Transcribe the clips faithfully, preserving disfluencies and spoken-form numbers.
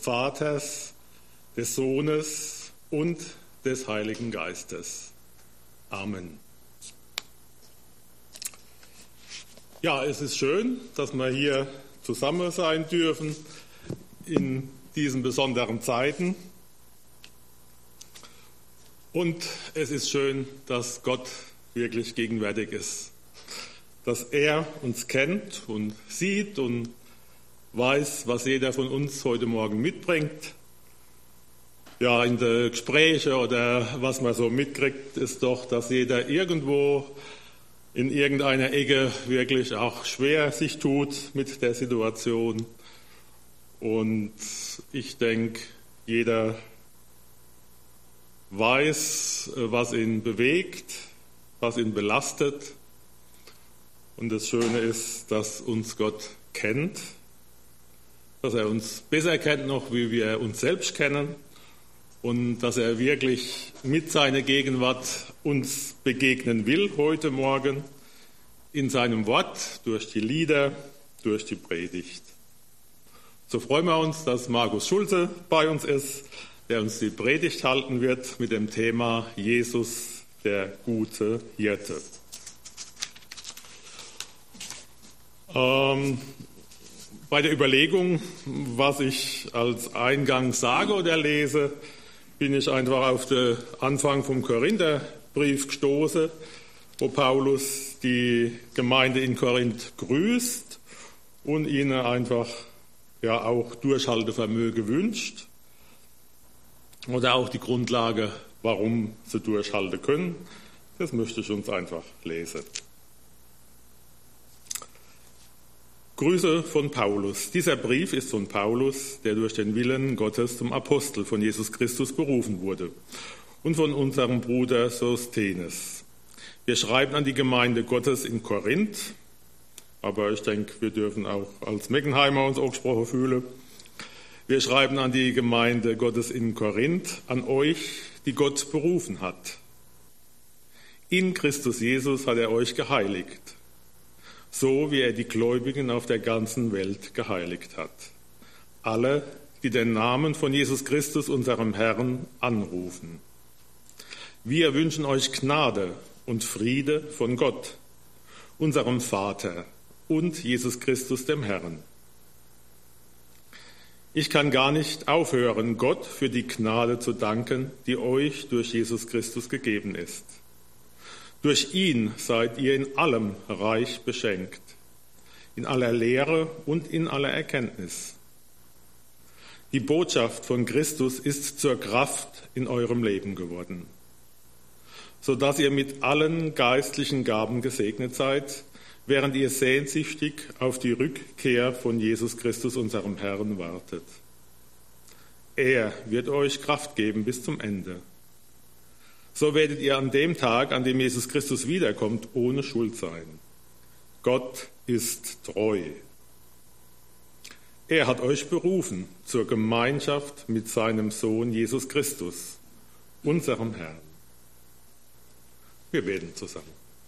Vaters, des Sohnes und des Heiligen Geistes. Amen. Ja, es ist schön, dass wir hier zusammen sein dürfen in diesen besonderen Zeiten. Und es ist schön, dass Gott wirklich gegenwärtig ist, dass er uns kennt und sieht und weiß, was jeder von uns heute Morgen mitbringt. Ja, in den Gesprächen oder was man so mitkriegt, ist doch, dass jeder irgendwo in irgendeiner Ecke wirklich auch schwer sich tut mit der Situation. Und ich denke, jeder weiß, was ihn bewegt, was ihn belastet. Und das Schöne ist, dass uns Gott kennt, dass er uns besser kennt noch, wie wir uns selbst kennen und dass er wirklich mit seiner Gegenwart uns begegnen will heute Morgen in seinem Wort, durch die Lieder, durch die Predigt. So freuen wir uns, dass Markus Schulze bei uns ist, der uns die Predigt halten wird mit dem Thema Jesus, der gute Hirte. Ähm, Bei der Überlegung, was ich als Eingang sage oder lese, bin ich einfach auf den Anfang vom Korintherbrief gestoßen, wo Paulus die Gemeinde in Korinth grüßt und ihnen einfach ja auch Durchhaltevermögen wünscht oder auch die Grundlage, warum sie durchhalten können. Das möchte ich uns einfach lesen. Grüße von Paulus. Dieser Brief ist von Paulus, der durch den Willen Gottes zum Apostel von Jesus Christus berufen wurde, und von unserem Bruder Sosthenes. Wir schreiben an die Gemeinde Gottes in Korinth, aber ich denke, wir dürfen auch als Meckenheimer uns angesprochen fühlen. Wir schreiben an die Gemeinde Gottes in Korinth, an euch, die Gott berufen hat. In Christus Jesus hat er euch geheiligt, so wie er die Gläubigen auf der ganzen Welt geheiligt hat. Alle, die den Namen von Jesus Christus, unserem Herrn, anrufen. Wir wünschen euch Gnade und Friede von Gott, unserem Vater und Jesus Christus, dem Herrn. Ich kann gar nicht aufhören, Gott für die Gnade zu danken, die euch durch Jesus Christus gegeben ist. Durch ihn seid ihr in allem reich beschenkt, in aller Lehre und in aller Erkenntnis. Die Botschaft von Christus ist zur Kraft in eurem Leben geworden, sodass ihr mit allen geistlichen Gaben gesegnet seid, während ihr sehnsüchtig auf die Rückkehr von Jesus Christus, unserem Herrn, wartet. Er wird euch Kraft geben bis zum Ende. So werdet ihr an dem Tag, an dem Jesus Christus wiederkommt, ohne Schuld sein. Gott ist treu. Er hat euch berufen zur Gemeinschaft mit seinem Sohn Jesus Christus, unserem Herrn. Wir beten zusammen.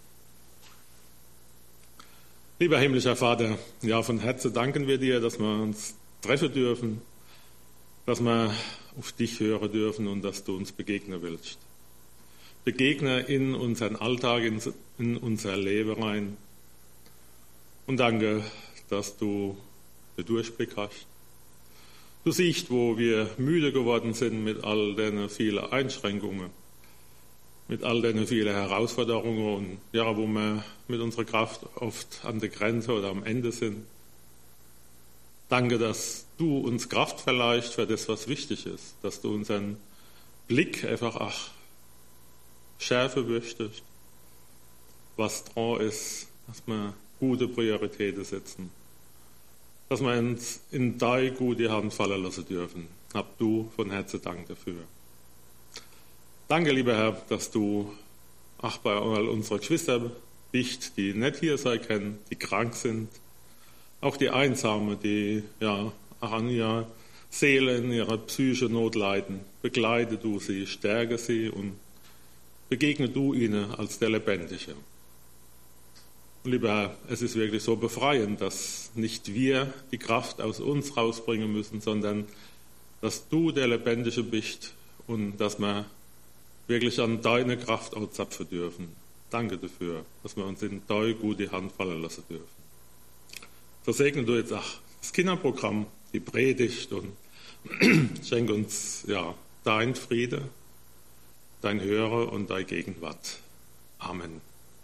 Lieber himmlischer Vater, ja, von Herzen danken wir dir, dass wir uns treffen dürfen, dass wir auf dich hören dürfen und dass du uns begegnen willst. Begegne in unseren Alltag, in, in unser Leben rein. Und danke, dass du den Durchblick hast. Du siehst, wo wir müde geworden sind mit all den vielen Einschränkungen, mit all den vielen Herausforderungen und ja, wo wir mit unserer Kraft oft an der Grenze oder am Ende sind. Danke, dass du uns Kraft verleihst für das, was wichtig ist, dass du unseren Blick einfach ach, Schärfe möchtest, was dran ist, dass wir gute Prioritäten setzen, dass wir uns in deine gute Hand fallen lassen dürfen. Hab du von Herzen Dank dafür. Danke, lieber Herr, dass du ach, bei all unseren Geschwistern bist, die nicht hier sein können, die krank sind, auch die Einsamen, die ja an ihrer Seele, in ihrer Psyche Not leiden. Begleite du sie, stärke sie und begegne du ihnen als der Lebendige. Und lieber Herr, es ist wirklich so befreiend, dass nicht wir die Kraft aus uns rausbringen müssen, sondern dass du der Lebendige bist und dass wir wirklich an deine Kraft auch zapfen dürfen. Danke dafür, dass wir uns in deine gute Hand fallen lassen dürfen. So segne du jetzt auch das Kinderprogramm, die Predigt und schenk uns ja dein Friede, dein Hören und deine Gegenwart. Amen.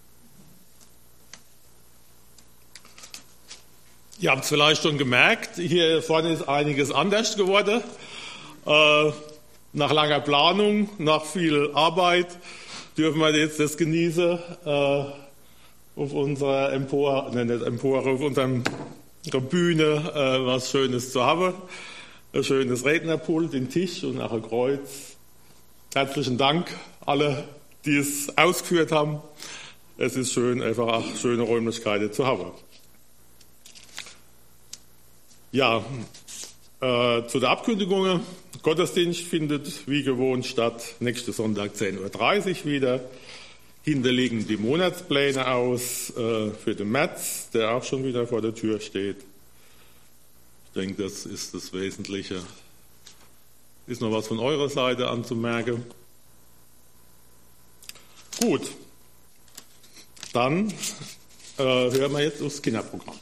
Ihr habt es vielleicht schon gemerkt, hier vorne ist einiges anders geworden. Äh, nach langer Planung, nach viel Arbeit dürfen wir jetzt das genießen, äh, auf unserer Empore, ne, nicht Empore, auf unserer Bühne äh, was Schönes zu haben. Ein schönes Rednerpult, den Tisch und auch ein Kreuz. Herzlichen Dank alle, die es ausgeführt haben. Es ist schön, einfach auch schöne Räumlichkeiten zu haben. Ja, äh, zu der Abkündigung. Gottesdienst findet wie gewohnt statt. Nächsten Sonntag zehn Uhr dreißig wieder. Hinter liegen die Monatspläne aus äh, für den März, der auch schon wieder vor der Tür steht. Ich denke, das ist das Wesentliche. Ist noch was von eurer Seite anzumerken? Gut, dann äh, hören wir jetzt aufs Kinderprogramm.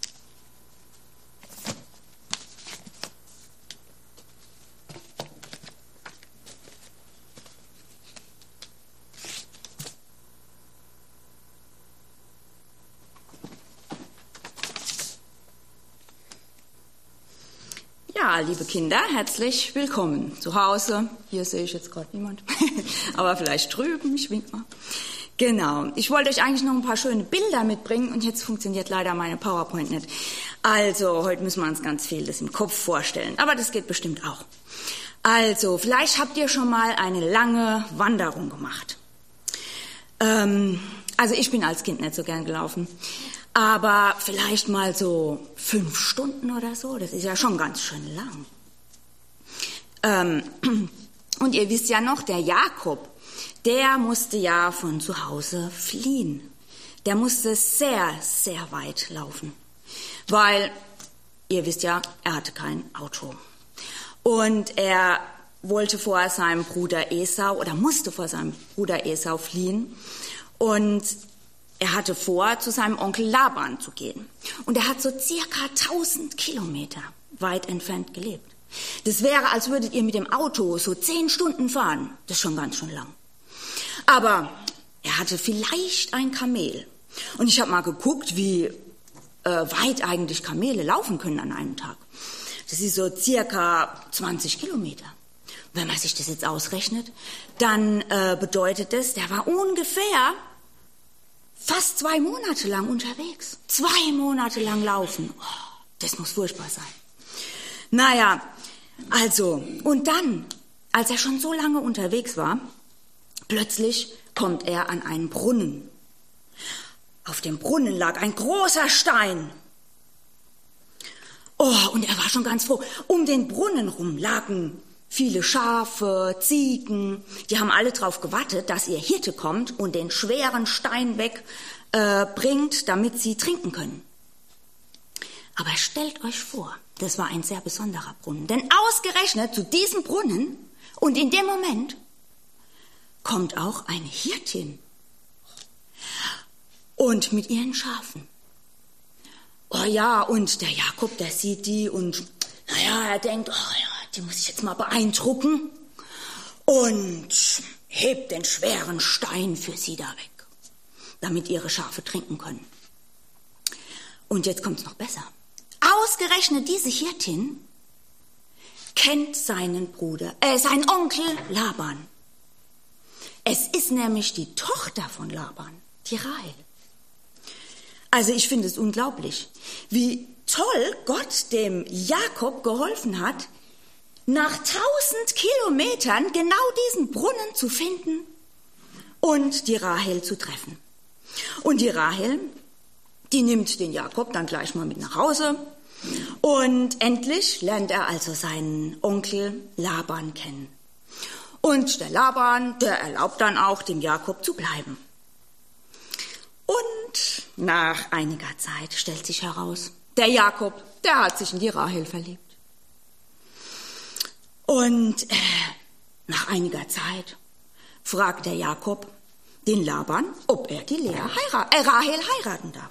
Ja, liebe Kinder, herzlich willkommen zu Hause. Hier sehe ich jetzt gerade niemand, aber vielleicht drüben, ich wink mal. Genau, ich wollte euch eigentlich noch ein paar schöne Bilder mitbringen und jetzt funktioniert leider meine PowerPoint nicht. Also, heute müssen wir uns ganz viel das im Kopf vorstellen, aber das geht bestimmt auch. Also, vielleicht habt ihr schon mal eine lange Wanderung gemacht. Ähm, also, ich bin als Kind nicht so gern gelaufen. Aber vielleicht mal so fünf Stunden oder so, das ist ja schon ganz schön lang. Ähm, und ihr wisst ja noch, der Jakob, der musste ja von zu Hause fliehen. Der musste sehr, sehr weit laufen. Weil, ihr wisst ja, er hatte kein Auto. Und er wollte vor seinem Bruder Esau, oder musste vor seinem Bruder Esau fliehen. Und er hatte vor, zu seinem Onkel Laban zu gehen. Und er hat so circa tausend Kilometer weit entfernt gelebt. Das wäre, als würdet ihr mit dem Auto so zehn Stunden fahren. Das ist schon ganz schön lang. Aber er hatte vielleicht ein Kamel. Und ich habe mal geguckt, wie äh, weit eigentlich Kamele laufen können an einem Tag. Das ist so circa zwanzig Kilometer. Wenn man sich das jetzt ausrechnet, dann äh, bedeutet das, der war ungefähr fast zwei Monate lang unterwegs. Zwei Monate lang laufen. Oh, das muss furchtbar sein. Naja, also, und dann, als er schon so lange unterwegs war, plötzlich kommt er an einen Brunnen. Auf dem Brunnen lag ein großer Stein. Oh, und er war schon ganz froh. Um den Brunnen rum lagen viele Schafe, Ziegen, die haben alle drauf gewartet, dass ihr Hirte kommt und den schweren Stein wegbringt, äh, damit sie trinken können. Aber stellt euch vor, das war ein sehr besonderer Brunnen, denn ausgerechnet zu diesem Brunnen und in dem Moment kommt auch eine Hirtin und mit ihren Schafen. Oh ja, und der Jakob, der sieht die und naja, er denkt, oh ja, die muss ich jetzt mal beeindrucken und hebt den schweren Stein für sie da weg, damit ihre Schafe trinken können. Und jetzt kommt's noch besser. Ausgerechnet diese Hirtin kennt seinen Bruder, äh, seinen Onkel Laban. Es ist nämlich die Tochter von Laban, die Rahel. Also ich finde es unglaublich, wie toll Gott dem Jakob geholfen hat, nach tausend Kilometern genau diesen Brunnen zu finden und die Rahel zu treffen. Und die Rahel, die nimmt den Jakob dann gleich mal mit nach Hause und endlich lernt er also seinen Onkel Laban kennen. Und der Laban, der erlaubt dann auch dem Jakob zu bleiben. Und nach einiger Zeit stellt sich heraus, der Jakob, der hat sich in die Rahel verliebt. Und äh, nach einiger Zeit fragt der Jakob den Laban, ob er die Lea heirat, äh, Rahel heiraten darf.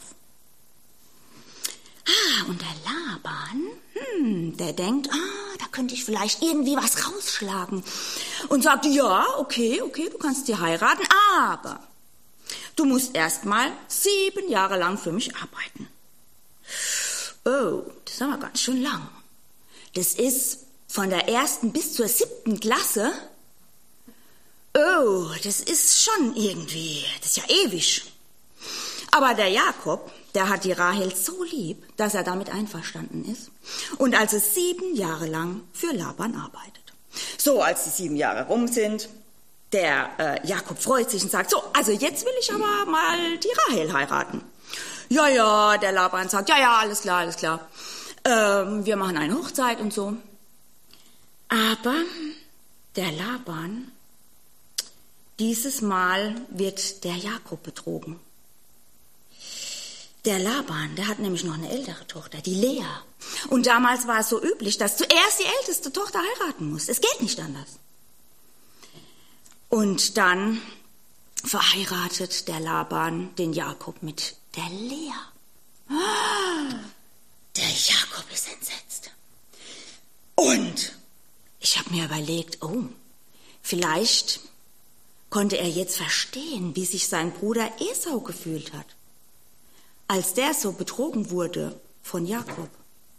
Ah, und der Laban, hm, der denkt, ah, da könnte ich vielleicht irgendwie was rausschlagen. Und sagt, ja, okay, okay, du kannst die heiraten, aber du musst erst mal sieben Jahre lang für mich arbeiten. Oh, das ist aber ganz schön lang. Das ist von der ersten bis zur siebten Klasse. Oh, das ist schon irgendwie, das ist ja ewig. Aber der Jakob, der hat die Rahel so lieb, dass er damit einverstanden ist und also sieben Jahre lang für Laban arbeitet. So, als die sieben Jahre rum sind, der äh, Jakob freut sich und sagt, so, also jetzt will ich aber mal die Rahel heiraten. Ja, ja, der Laban sagt, ja, ja, alles klar, alles klar. Ähm, wir machen eine Hochzeit und so. Aber der Laban, dieses Mal wird der Jakob betrogen. Der Laban, der hat nämlich noch eine ältere Tochter, die Lea. Und damals war es so üblich, dass zuerst die älteste Tochter heiraten muss. Es geht nicht anders. Und dann verheiratet der Laban den Jakob mit der Lea. Der Jakob ist entsetzt. Und ich habe mir überlegt, oh, vielleicht konnte er jetzt verstehen, wie sich sein Bruder Esau gefühlt hat, als der so betrogen wurde von Jakob.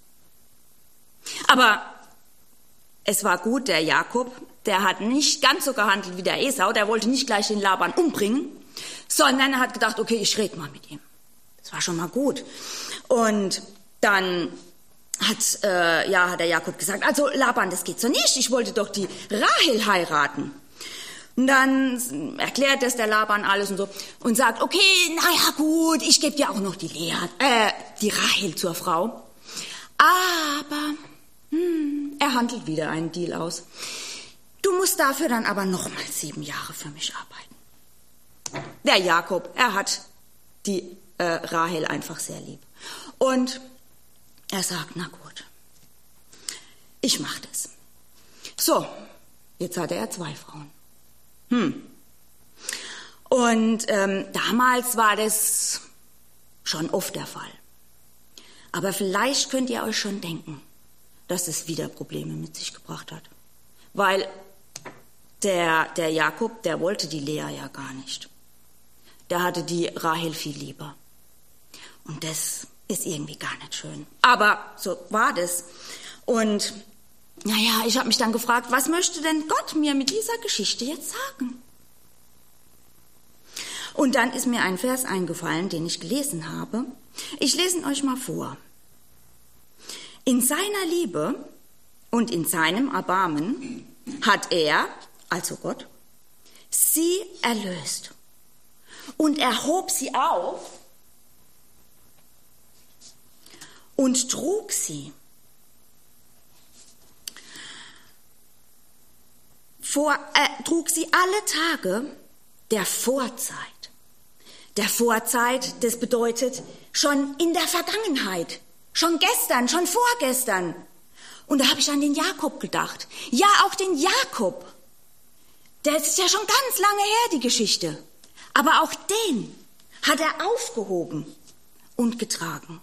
Aber es war gut, der Jakob, der hat nicht ganz so gehandelt wie der Esau, der wollte nicht gleich den Laban umbringen, sondern er hat gedacht, okay, ich rede mal mit ihm. Das war schon mal gut. Und dann hat, äh, ja, hat der Jakob gesagt, also Laban, das geht so nicht, ich wollte doch die Rahel heiraten. Und dann erklärt das der Laban alles und so und sagt, okay, naja gut, ich gebe dir auch noch die Lea, äh, die Rahel zur Frau. Aber hm, er handelt wieder einen Deal aus. Du musst dafür dann aber noch mal sieben Jahre für mich arbeiten. Der Jakob, er hat die äh, Rahel einfach sehr lieb. Und er sagt, na gut, ich mach das. So, jetzt hatte er zwei Frauen. Hm. Und ähm, damals war das schon oft der Fall. Aber vielleicht könnt ihr euch schon denken, dass es wieder Probleme mit sich gebracht hat. Weil der, der Jakob, der wollte die Lea ja gar nicht. Der hatte die Rahel viel lieber. Und das ist irgendwie gar nicht schön. Aber so war das. Und naja, ich habe mich dann gefragt, was möchte denn Gott mir mit dieser Geschichte jetzt sagen? Und dann ist mir ein Vers eingefallen, den ich gelesen habe. Ich lese ihn euch mal vor. In seiner Liebe und in seinem Erbarmen hat er, also Gott, sie erlöst und erhob sie auf und trug sie vor, äh, trug sie alle Tage der Vorzeit. Der Vorzeit, das bedeutet schon in der Vergangenheit, schon gestern, schon vorgestern. Und da habe ich an den Jakob gedacht. Ja, auch den Jakob. Das ist ja schon ganz lange her, die Geschichte. Aber auch den hat er aufgehoben und getragen.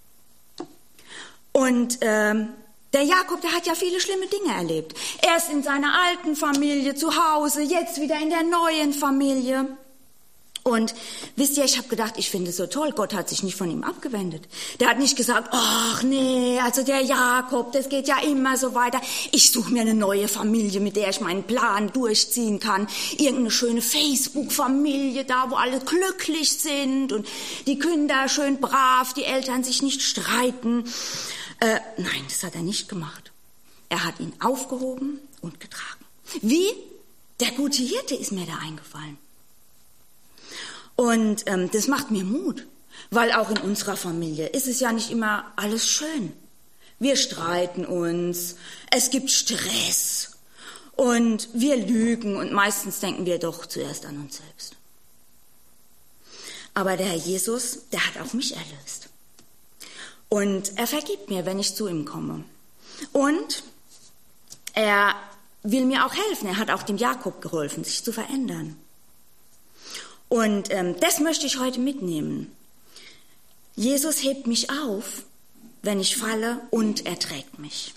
Und ähm, der Jakob, der hat ja viele schlimme Dinge erlebt. Erst in seiner alten Familie zu Hause, jetzt wieder in der neuen Familie. Und wisst ihr, ich habe gedacht, ich finde es so toll, Gott hat sich nicht von ihm abgewendet. Der hat nicht gesagt, ach nee, also der Jakob, das geht ja immer so weiter. Ich suche mir eine neue Familie, mit der ich meinen Plan durchziehen kann. Irgendeine schöne Facebook-Familie da, wo alle glücklich sind und die Kinder schön brav, die Eltern sich nicht streiten. Äh, nein, das hat er nicht gemacht. Er hat ihn aufgehoben und getragen. Wie? Der gute Hirte ist mir da eingefallen. Und ähm, das macht mir Mut, weil auch in unserer Familie ist es ja nicht immer alles schön. Wir streiten uns, es gibt Stress und wir lügen und meistens denken wir doch zuerst an uns selbst. Aber der Herr Jesus, der hat auch mich erlöst. Und er vergibt mir, wenn ich zu ihm komme. Und Er will mir auch helfen. Er hat auch dem Jakob geholfen, sich zu verändern. Und ähm, das möchte ich heute mitnehmen. Jesus hebt mich auf, wenn ich falle, und er trägt mich.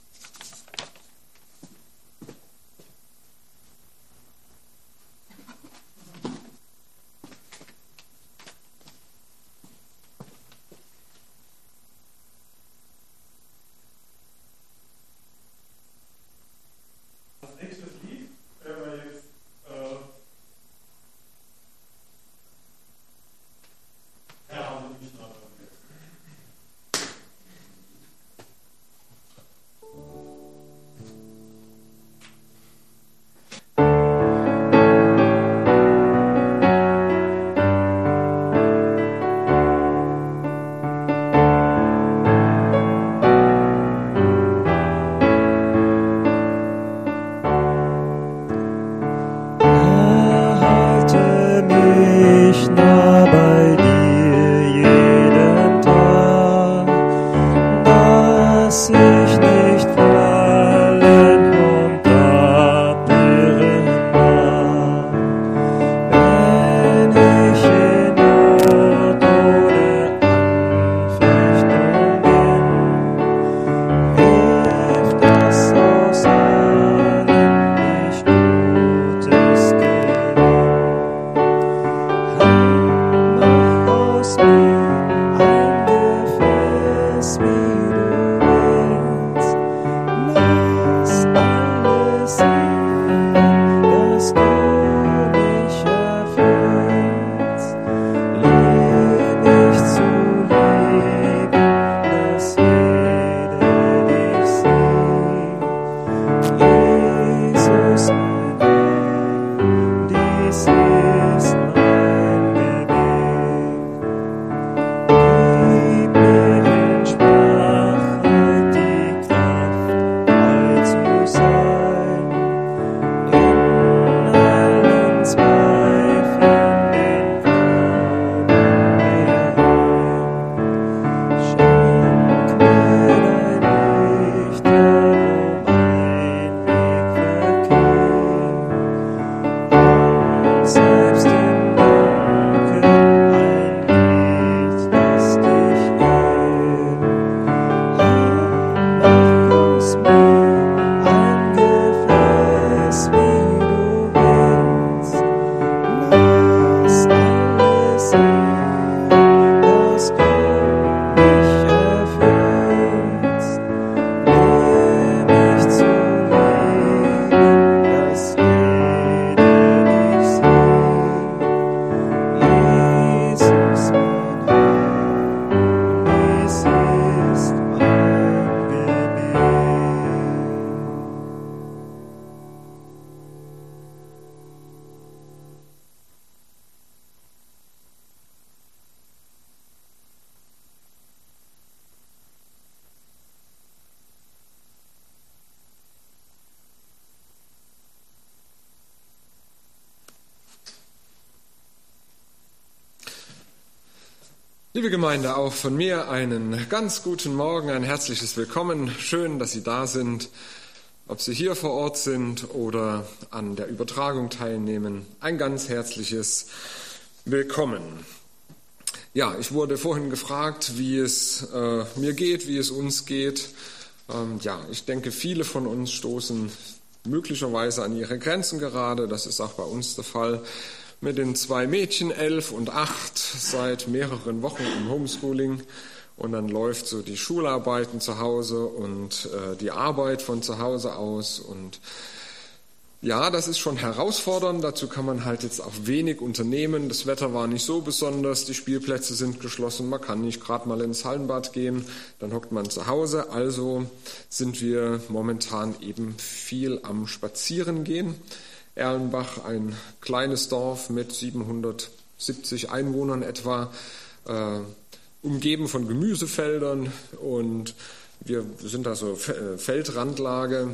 Liebe Gemeinde, auch von mir einen ganz guten Morgen, ein herzliches Willkommen. Schön, dass Sie da sind, ob Sie hier vor Ort sind oder an der Übertragung teilnehmen. Ein ganz herzliches Willkommen. Ja, ich wurde vorhin gefragt, wie es äh, mir geht, wie es uns geht. Ähm, ja, ich denke, viele von uns stoßen möglicherweise an ihre Grenzen gerade. Das ist auch bei uns der Fall. Mit den zwei Mädchen, elf und acht, seit mehreren Wochen im Homeschooling. Und dann läuft so die Schularbeiten zu Hause und äh, die Arbeit von zu Hause aus. Und ja, das ist schon herausfordernd. Dazu kann man halt jetzt auch wenig unternehmen. Das Wetter war nicht so besonders, die Spielplätze sind geschlossen, man kann nicht gerade mal ins Hallenbad gehen, dann hockt man zu Hause. Also sind wir momentan eben viel am Spazierengehen. Erlenbach, ein kleines Dorf mit siebenhundertsiebzig Einwohnern etwa, äh, umgeben von Gemüsefeldern, und wir sind da so Feldrandlage,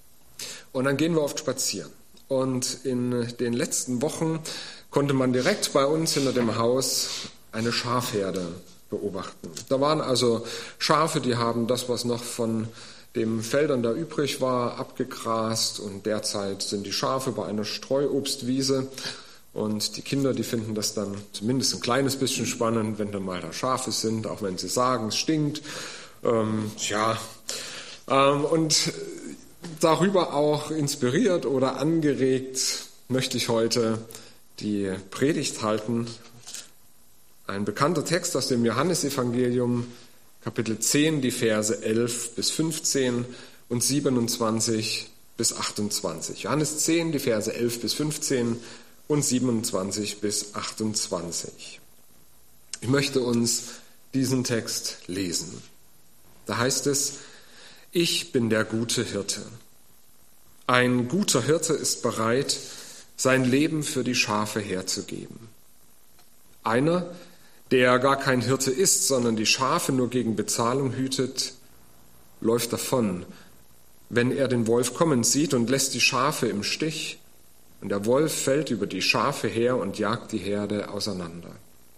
und dann gehen wir oft spazieren. Und in den letzten Wochen konnte man direkt bei uns hinter dem Haus eine Schafherde beobachten. Da waren also Schafe, die haben das, was noch von dem Feldern da übrig war, abgegrast, und derzeit sind die Schafe bei einer Streuobstwiese. Und die Kinder, die finden das dann zumindest ein kleines bisschen spannend, wenn dann mal da Schafe sind, auch wenn sie sagen, es stinkt. Ähm, ja, ähm, und darüber auch inspiriert oder angeregt möchte ich heute die Predigt halten. Ein bekannter Text aus dem Johannesevangelium, Kapitel zehn, die Verse elf bis fünfzehn und siebenundzwanzig bis achtundzwanzig. Johannes zehn, die Verse elf bis fünfzehn und siebenundzwanzig bis achtundzwanzig. Ich möchte uns diesen Text lesen. Da heißt es: Ich bin der gute Hirte. Ein guter Hirte ist bereit, sein Leben für die Schafe herzugeben. Einer, der gar kein Hirte ist, sondern die Schafe nur gegen Bezahlung hütet, läuft davon, wenn er den Wolf kommen sieht, und lässt die Schafe im Stich. Und der Wolf fällt über die Schafe her und jagt die Herde auseinander.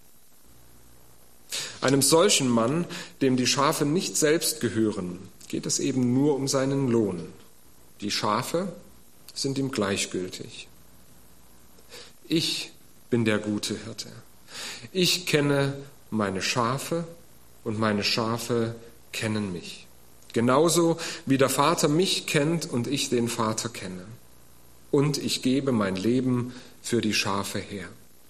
Einem solchen Mann, dem die Schafe nicht selbst gehören, geht es eben nur um seinen Lohn. Die Schafe sind ihm gleichgültig. Ich bin der gute Hirte. Ich kenne meine Schafe und meine Schafe kennen mich. Genauso wie der Vater mich kennt und ich den Vater kenne. Und ich gebe mein Leben für die Schafe her.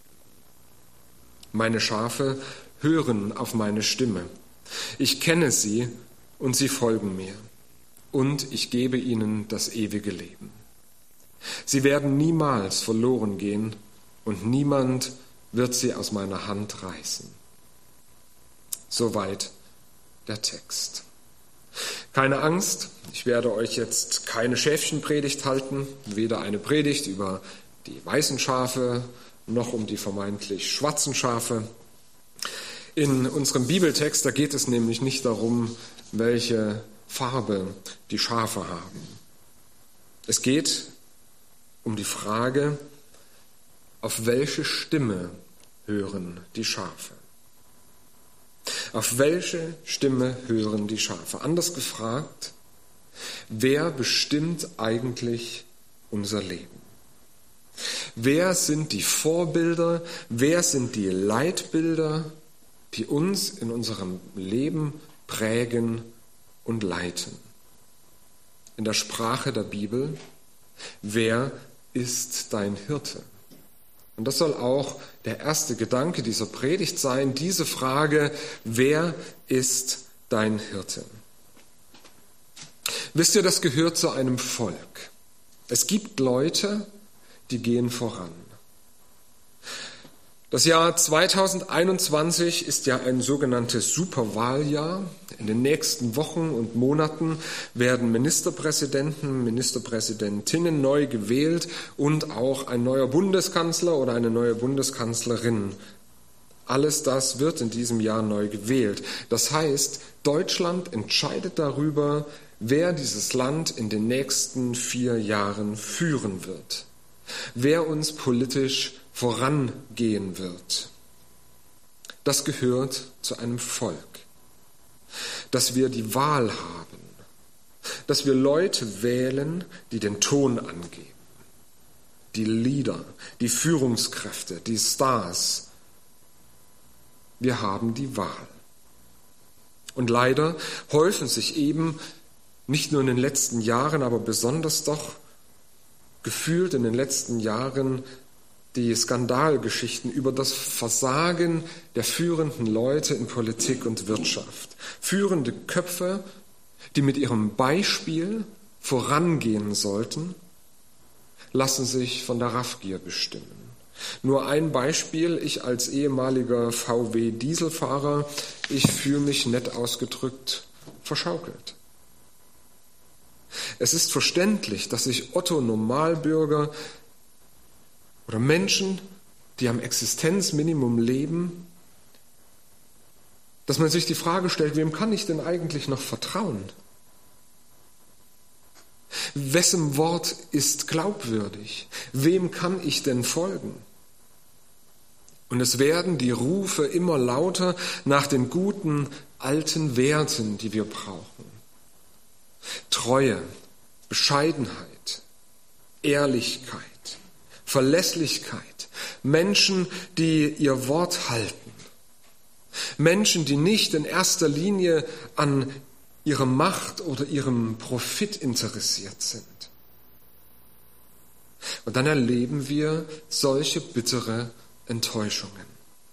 Meine Schafe hören auf meine Stimme. Ich kenne sie und sie folgen mir. Und ich gebe ihnen das ewige Leben. Sie werden niemals verloren gehen und niemand wird sie aus meiner Hand reißen. Soweit der Text. Keine Angst, ich werde euch jetzt keine Schäfchenpredigt halten, weder eine Predigt über die weißen Schafe noch um die vermeintlich schwarzen Schafe. In unserem Bibeltext, da geht es nämlich nicht darum, welche Farbe die Schafe haben. Es geht um die Frage, auf welche Stimme hören die Schafe? Auf welche Stimme hören die Schafe? Anders gefragt, wer bestimmt eigentlich unser Leben? Wer sind die Vorbilder, wer sind die Leitbilder, die uns in unserem Leben prägen und leiten? In der Sprache der Bibel, wer ist dein Hirte? Und das soll auch der erste Gedanke dieser Predigt sein, diese Frage, wer ist dein Hirte? Wisst ihr, das gehört zu einem Volk. Es gibt Leute, die gehen voran. Das Jahr zweitausendeinundzwanzig ist ja ein sogenanntes Superwahljahr. In den nächsten Wochen und Monaten werden Ministerpräsidenten, Ministerpräsidentinnen neu gewählt und auch ein neuer Bundeskanzler oder eine neue Bundeskanzlerin. Alles das wird in diesem Jahr neu gewählt. Das heißt, Deutschland entscheidet darüber, wer dieses Land in den nächsten vier Jahren führen wird, wer uns politisch vorangehen wird. Das gehört zu einem Volk, dass wir die Wahl haben, dass wir Leute wählen, die den Ton angeben, die Leader, die Führungskräfte, die Stars. Wir haben die Wahl. Und leider häufen sich eben nicht nur in den letzten Jahren, aber besonders doch gefühlt in den letzten Jahren die Skandalgeschichten über das Versagen der führenden Leute in Politik und Wirtschaft. Führende Köpfe, die mit ihrem Beispiel vorangehen sollten, lassen sich von der Raffgier bestimmen. Nur ein Beispiel, ich als ehemaliger V W-Dieselfahrer, ich fühle mich nett ausgedrückt verschaukelt. Es ist verständlich, dass sich Otto Normalbürger oder Menschen, die am Existenzminimum leben, dass man sich die Frage stellt, wem kann ich denn eigentlich noch vertrauen? Wessen Wort ist glaubwürdig? Wem kann ich denn folgen? Und es werden die Rufe immer lauter nach den guten alten Werten, die wir brauchen. Treue, Bescheidenheit, Ehrlichkeit, Verlässlichkeit, Menschen, die ihr Wort halten, Menschen, die nicht in erster Linie an ihrer Macht oder ihrem Profit interessiert sind. Und dann erleben wir solche bittere Enttäuschungen.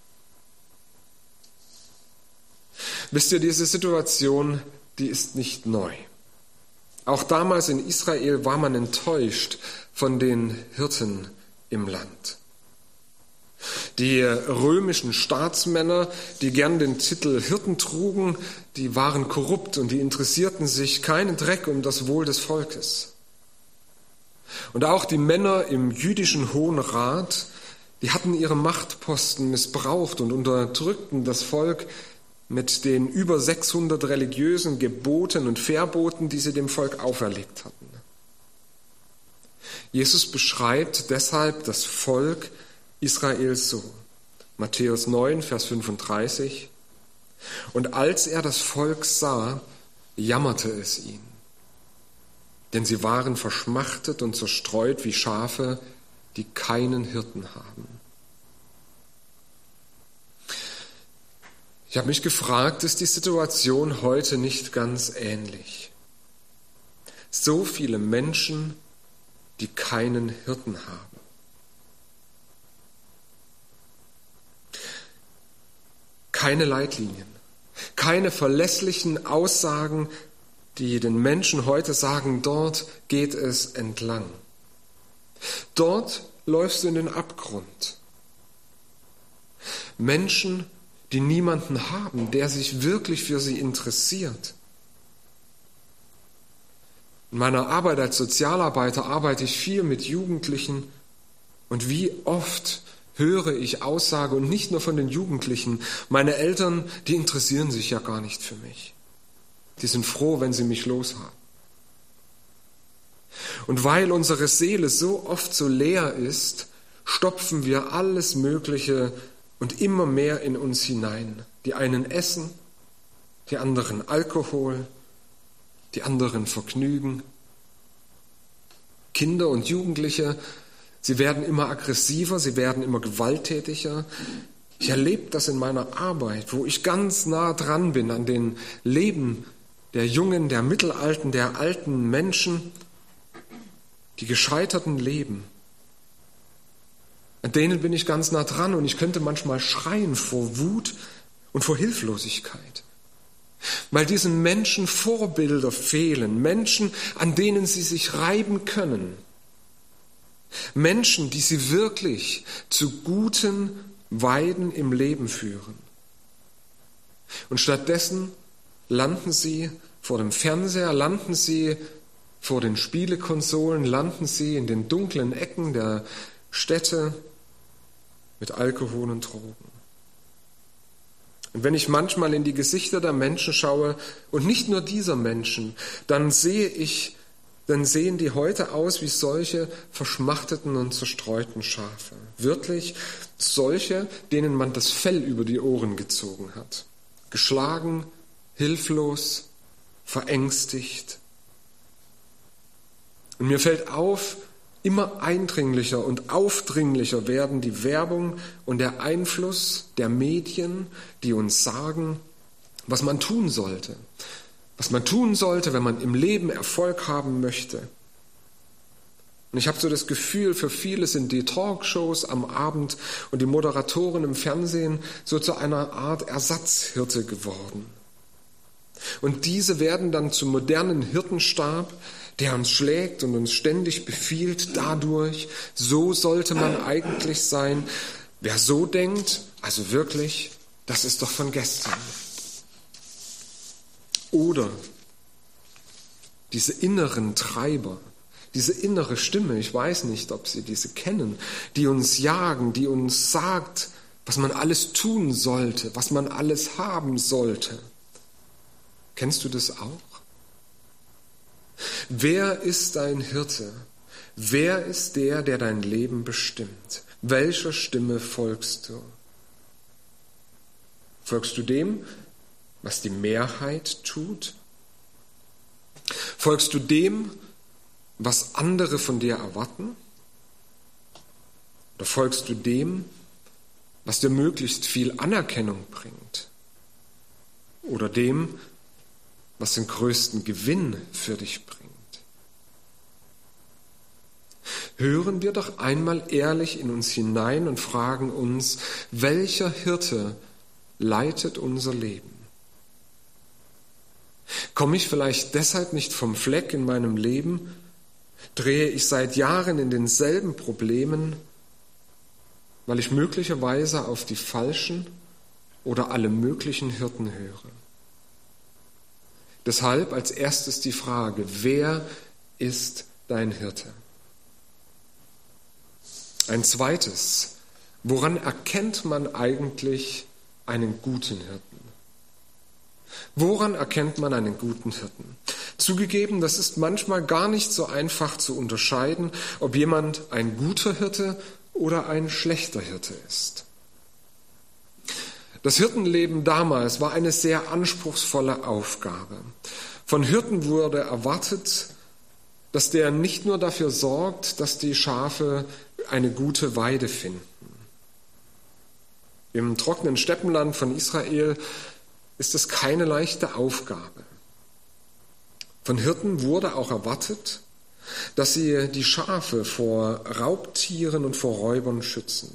Wisst ihr, diese Situation, die ist nicht neu. Auch damals in Israel war man enttäuscht von den Hirten im Land. Die römischen Staatsmänner, die gern den Titel Hirten trugen, die waren korrupt und die interessierten sich keinen Dreck um das Wohl des Volkes. Und auch die Männer im jüdischen Hohen Rat, die hatten ihre Machtposten missbraucht und unterdrückten das Volk mit den über sechshundert religiösen Geboten und Verboten, die sie dem Volk auferlegt hatten. Jesus beschreibt deshalb das Volk Israels so. Matthäus neun, Vers fünfunddreißig. Und als er das Volk sah, jammerte es ihn. Denn sie waren verschmachtet und zerstreut wie Schafe, die keinen Hirten haben. Ich habe mich gefragt, ist die Situation heute nicht ganz ähnlich? So viele Menschen, die keinen Hirten haben. Keine Leitlinien, keine verlässlichen Aussagen, die den Menschen heute sagen, dort geht es entlang. Dort läufst du in den Abgrund. Menschen, die niemanden haben, der sich wirklich für sie interessiert. In meiner Arbeit als Sozialarbeiter arbeite ich viel mit Jugendlichen und wie oft höre ich Aussage und nicht nur von den Jugendlichen, meine Eltern, die interessieren sich ja gar nicht für mich. Die sind froh, wenn sie mich loshaben. Und weil unsere Seele so oft so leer ist, stopfen wir alles Mögliche und immer mehr in uns hinein. Die einen essen, die anderen Alkohol, die anderen Vergnügen. Kinder und Jugendliche, sie werden immer aggressiver, sie werden immer gewalttätiger. Ich erlebe das in meiner Arbeit, wo ich ganz nah dran bin an den Leben der jungen, der mittelalten, der alten Menschen, die gescheiterten Leben. An denen bin ich ganz nah dran und ich könnte manchmal schreien vor Wut und vor Hilflosigkeit. Weil diesen Menschen Vorbilder fehlen, Menschen, an denen sie sich reiben können. Menschen, die sie wirklich zu guten Weiden im Leben führen. Und stattdessen landen sie vor dem Fernseher, landen sie vor den Spielekonsolen, landen sie in den dunklen Ecken der Städte mit Alkohol und Drogen. Und wenn ich manchmal in die Gesichter der Menschen schaue, und nicht nur dieser Menschen, dann sehe ich, dann sehen die heute aus wie solche verschmachteten und zerstreuten Schafe. Wirklich solche, denen man das Fell über die Ohren gezogen hat. Geschlagen, hilflos, verängstigt. Und mir fällt auf, immer eindringlicher und aufdringlicher werden die Werbung und der Einfluss der Medien, die uns sagen, was man tun sollte. Was man tun sollte, wenn man im Leben Erfolg haben möchte. Und ich habe so das Gefühl, für viele sind die Talkshows am Abend und die Moderatoren im Fernsehen so zu einer Art Ersatzhirte geworden. Und diese werden dann zum modernen Hirtenstab, der uns schlägt und uns ständig befiehlt, dadurch, so sollte man eigentlich sein. Wer so denkt, also wirklich, das ist doch von gestern. Oder diese inneren Treiber, diese innere Stimme, ich weiß nicht, ob Sie diese kennen, die uns jagen, die uns sagt, was man alles tun sollte, was man alles haben sollte. Kennst du das auch? Wer ist dein Hirte? Wer ist der, der dein Leben bestimmt? Welcher Stimme folgst du? Folgst du dem, was die Mehrheit tut? Folgst du dem, was andere von dir erwarten? Oder folgst du dem, was dir möglichst viel Anerkennung bringt? Oder dem, was den größten Gewinn für dich bringt? Hören wir doch einmal ehrlich in uns hinein und fragen uns, welcher Hirte leitet unser Leben? Komme ich vielleicht deshalb nicht vom Fleck in meinem Leben? Drehe ich seit Jahren in denselben Problemen, weil ich möglicherweise auf die falschen oder alle möglichen Hirten höre? Deshalb als erstes die Frage, wer ist dein Hirte? Ein zweites, woran erkennt man eigentlich einen guten Hirten? Woran erkennt man einen guten Hirten? Zugegeben, das ist manchmal gar nicht so einfach zu unterscheiden, ob jemand ein guter Hirte oder ein schlechter Hirte ist. Das Hirtenleben damals war eine sehr anspruchsvolle Aufgabe. Von Hirten wurde erwartet, dass der nicht nur dafür sorgt, dass die Schafe eine gute Weide finden. Im trockenen Steppenland von Israel ist es keine leichte Aufgabe. Von Hirten wurde auch erwartet, dass sie die Schafe vor Raubtieren und vor Räubern schützen.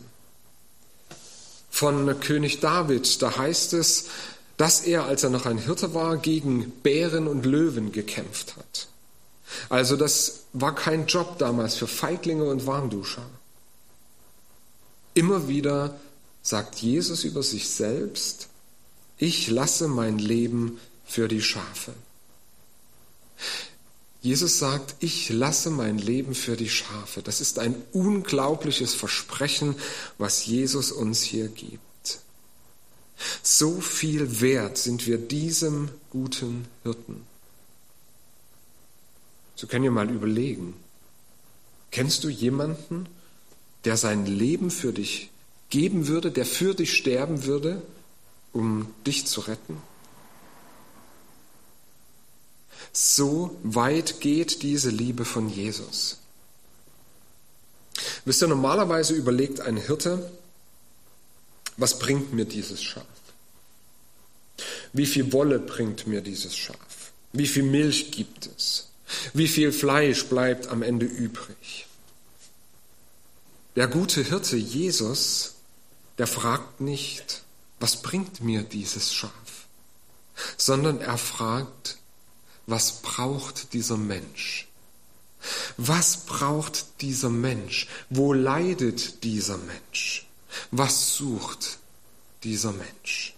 Von König David, da heißt es, dass er, als er noch ein Hirte war, gegen Bären und Löwen gekämpft hat. Also das war kein Job damals für Feiglinge und Warmduscher. Immer wieder sagt Jesus über sich selbst, ich lasse mein Leben für die Schafe. Jesus sagt, ich lasse mein Leben für die Schafe. Das ist ein unglaubliches Versprechen, was Jesus uns hier gibt. So viel wert sind wir diesem guten Hirten. So können wir mal überlegen, kennst du jemanden, der sein Leben für dich geben würde, der für dich sterben würde, um dich zu retten? So weit geht diese Liebe von Jesus. Wisst ihr, normalerweise überlegt ein Hirte, was bringt mir dieses Schaf? Wie viel Wolle bringt mir dieses Schaf? Wie viel Milch gibt es? Wie viel Fleisch bleibt am Ende übrig? Der gute Hirte Jesus, der fragt nicht, was bringt mir dieses Schaf? Sondern er fragt, was braucht dieser Mensch? Was braucht dieser Mensch? Wo leidet dieser Mensch? Was sucht dieser Mensch?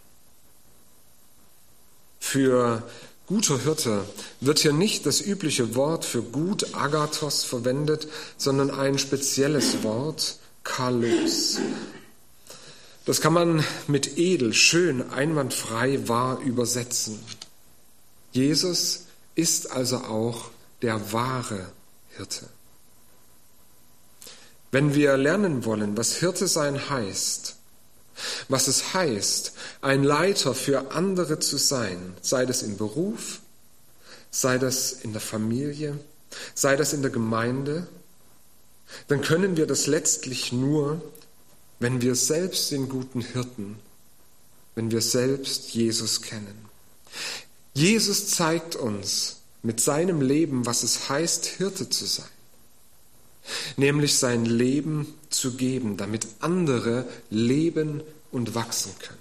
Für guter Hirte wird hier nicht das übliche Wort für gut, Agathos, verwendet, sondern ein spezielles Wort, kalos. Das kann man mit edel, schön, einwandfrei, wahr übersetzen. Jesus ist also auch der wahre Hirte. Wenn wir lernen wollen, was Hirte sein heißt, was es heißt, ein Leiter für andere zu sein, sei das im Beruf, sei das in der Familie, sei das in der Gemeinde, dann können wir das letztlich nur, wenn wir selbst den guten Hirten, wenn wir selbst Jesus kennen. Jesus zeigt uns mit seinem Leben, was es heißt, Hirte zu sein, nämlich sein Leben zu geben, damit andere leben und wachsen können.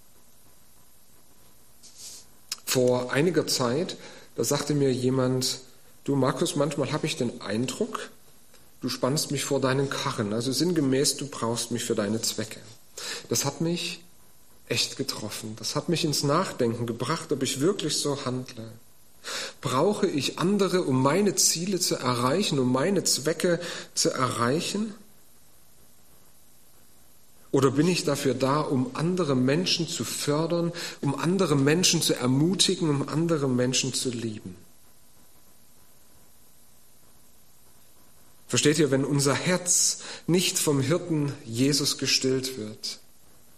Vor einiger Zeit, da sagte mir jemand, du Markus, manchmal habe ich den Eindruck, du spannst mich vor deinen Karren, also sinngemäß, du brauchst mich für deine Zwecke. Das hat mich echt getroffen. Das hat mich ins Nachdenken gebracht, ob ich wirklich so handle. Brauche ich andere, um meine Ziele zu erreichen, um meine Zwecke zu erreichen? Oder bin ich dafür da, um andere Menschen zu fördern, um andere Menschen zu ermutigen, um andere Menschen zu lieben? Versteht ihr, wenn unser Herz nicht vom Hirten Jesus gestillt wird,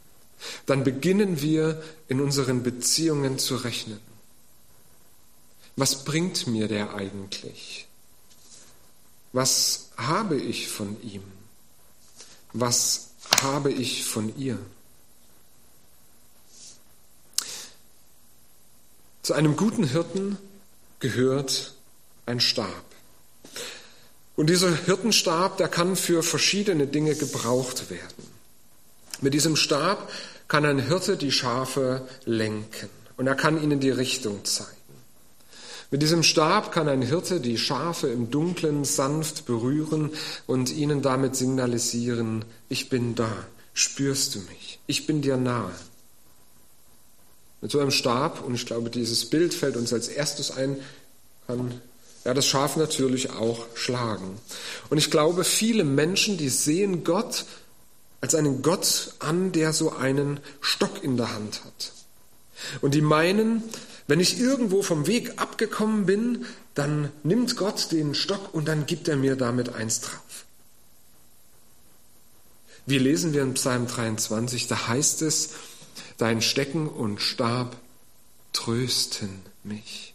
dann beginnen wir in unseren Beziehungen zu rechnen. Was bringt mir der eigentlich? Was habe ich von ihm? Was habe ich von ihr? Zu einem guten Hirten gehört ein Stab. Und dieser Hirtenstab, der kann für verschiedene Dinge gebraucht werden. Mit diesem Stab kann ein Hirte die Schafe lenken und er kann ihnen die Richtung zeigen. Mit diesem Stab kann ein Hirte die Schafe im Dunkeln sanft berühren und ihnen damit signalisieren, ich bin da, spürst du mich, ich bin dir nahe. Mit so einem Stab, und ich glaube, dieses Bild fällt uns als erstes ein, kann ja das Schaf natürlich auch schlagen. Und ich glaube, viele Menschen, die sehen Gott als einen Gott an, der so einen Stock in der Hand hat. Und die meinen, wenn ich irgendwo vom Weg abgekommen bin, dann nimmt Gott den Stock und dann gibt er mir damit eins drauf. Wie lesen wir in Psalm dreiundzwanzig, da heißt es, dein Stecken und Stab trösten mich.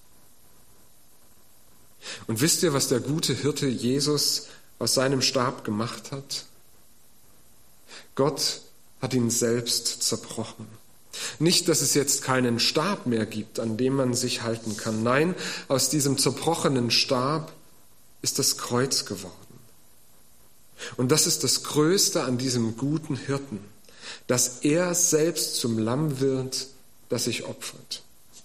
Und wisst ihr, was der gute Hirte Jesus aus seinem Stab gemacht hat? Gott hat ihn selbst zerbrochen. Nicht, dass es jetzt keinen Stab mehr gibt, an dem man sich halten kann. Nein, aus diesem zerbrochenen Stab ist das Kreuz geworden. Und das ist das Größte an diesem guten Hirten, dass er selbst zum Lamm wird, das sich opfert.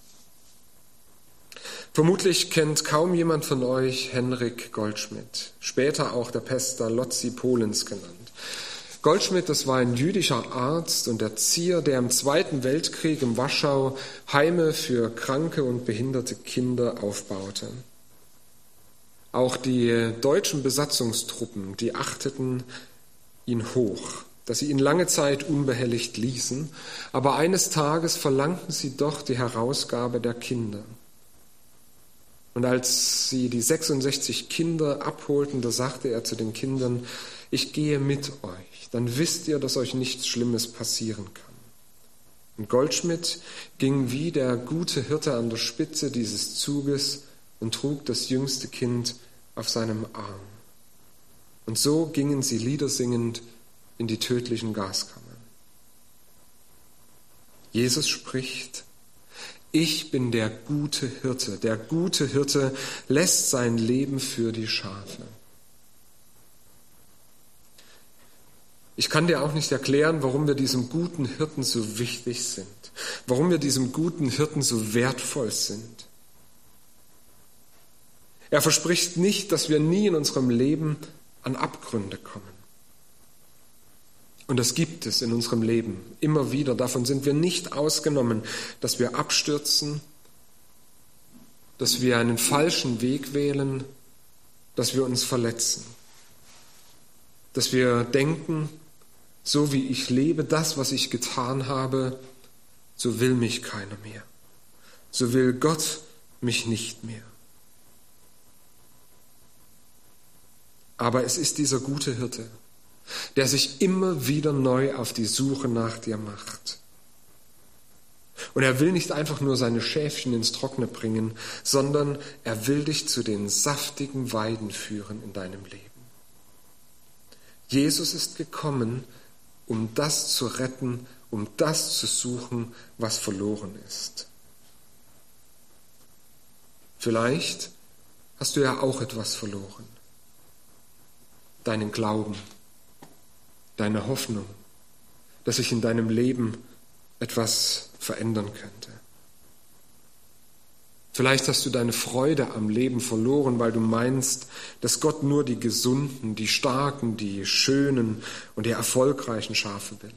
Vermutlich kennt kaum jemand von euch Henryk Goldschmidt, später auch der Pester Lotzi Polens genannt. Goldschmidt, das war ein jüdischer Arzt und Erzieher, der im Zweiten Weltkrieg in Warschau Heime für kranke und behinderte Kinder aufbaute. Auch die deutschen Besatzungstruppen, die achteten ihn hoch, dass sie ihn lange Zeit unbehelligt ließen, aber eines Tages verlangten sie doch die Herausgabe der Kinder. Und als sie die sechsundsechzig Kinder abholten, da sagte er zu den Kindern, ich gehe mit euch, dann wisst ihr, dass euch nichts Schlimmes passieren kann. Und Goldschmidt ging wie der gute Hirte an der Spitze dieses Zuges und trug das jüngste Kind auf seinem Arm. Und so gingen sie liedersingend in die tödlichen Gaskammern. Jesus spricht, ich bin der gute Hirte. Der gute Hirte lässt sein Leben für die Schafe. Ich kann dir auch nicht erklären, warum wir diesem guten Hirten so wichtig sind, warum wir diesem guten Hirten so wertvoll sind. Er verspricht nicht, dass wir nie in unserem Leben an Abgründe kommen. Und das gibt es in unserem Leben immer wieder. Davon sind wir nicht ausgenommen, dass wir abstürzen, dass wir einen falschen Weg wählen, dass wir uns verletzen, dass wir denken, so wie ich lebe, das, was ich getan habe, so will mich keiner mehr. So will Gott mich nicht mehr. Aber es ist dieser gute Hirte, der sich immer wieder neu auf die Suche nach dir macht. Und er will nicht einfach nur seine Schäfchen ins Trockene bringen, sondern er will dich zu den saftigen Weiden führen in deinem Leben. Jesus ist gekommen, um das zu retten, um das zu suchen, was verloren ist. Vielleicht hast du ja auch etwas verloren. Deinen Glauben, deine Hoffnung, dass sich in deinem Leben etwas verändern könnte. Vielleicht hast du deine Freude am Leben verloren, weil du meinst, dass Gott nur die gesunden, die starken, die schönen und die erfolgreichen Schafe will.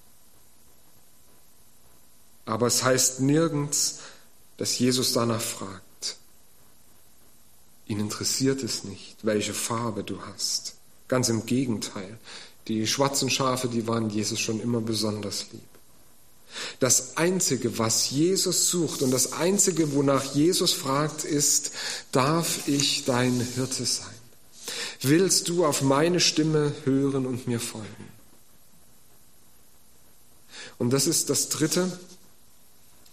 Aber es heißt nirgends, dass Jesus danach fragt. Ihn interessiert es nicht, welche Farbe du hast. Ganz im Gegenteil. Die schwarzen Schafe, die waren Jesus schon immer besonders lieb. Das Einzige, was Jesus sucht und das Einzige, wonach Jesus fragt, ist, darf ich dein Hirte sein? Willst du auf meine Stimme hören und mir folgen? Und das ist das Dritte.